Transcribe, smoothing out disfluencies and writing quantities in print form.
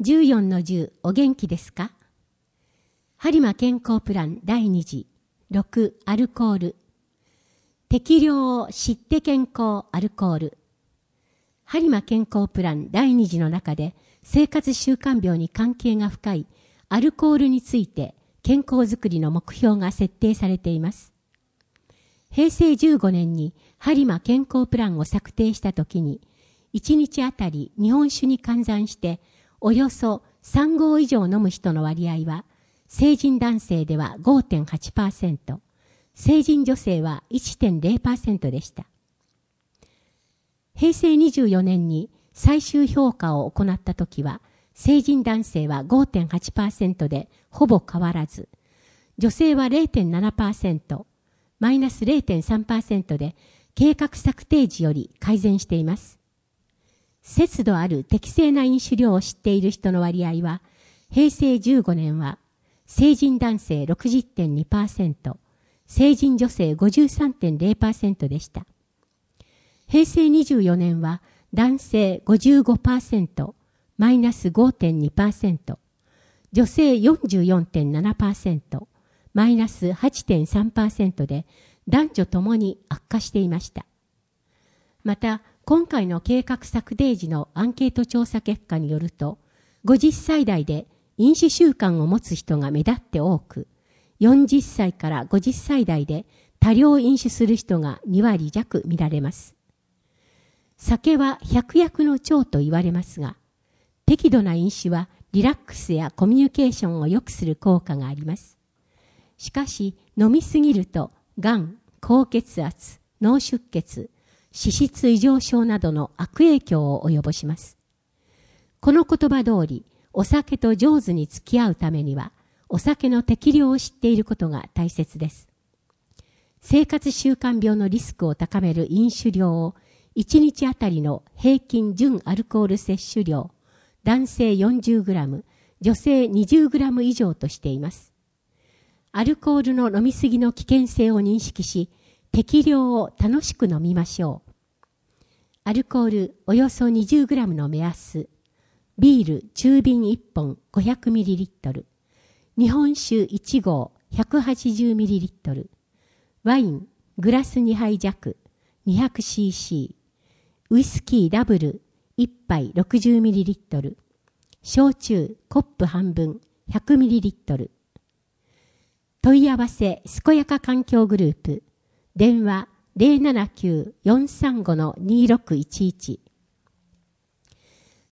14-10お元気ですか？播磨健康プラン第2次6アルコール適量を知って健康アルコール播磨健康プラン第2次の中で生活習慣病に関係が深いアルコールについて健康づくりの目標が設定されています。平成15年に播磨健康プランを策定したときに1日あたり日本酒に換算しておよそ3合以上飲む人の割合は成人男性では 5.8%、成人女性は 1.0% でした。平成24年に最終評価を行ったときは成人男性は 5.8% でほぼ変わらず、女性は 0.7%、マイナス 0.3% で計画策定時より改善しています。節度ある適正な飲酒量を知っている人の割合は、平成15年は成人男性 60.2%、成人女性 53.0% でした。平成24年は男性 55%、マイナス 5.2%、女性 44.7%、マイナス 8.3% で男女ともに悪化していました。また、今回の計画策定時のアンケート調査結果によると、50歳代で飲酒習慣を持つ人が目立って多く、40歳から50歳代で多量飲酒する人が2割弱見られます。酒は百薬の長と言われますが、適度な飲酒はリラックスやコミュニケーションを良くする効果があります。しかし、飲みすぎると、がん、高血圧、脳出血、脂質異常症などの悪影響を及ぼします。この言葉通り、お酒と上手に付き合うためには、お酒の適量を知っていることが大切です。生活習慣病のリスクを高める飲酒量を、1日あたりの平均純アルコール摂取量、男性 40g、女性 20g 以上としています。アルコールの飲みすぎの危険性を認識し、適量を楽しく飲みましょう。アルコールおよそ 20g の目安。ビール中瓶1本 500ml。日本酒1合 180ml。ワイングラス2杯弱 200cc。ウイスキーダブル1杯 60ml。焼酎コップ半分 100ml。問い合わせ健やか環境グループ。電話 079-435-2611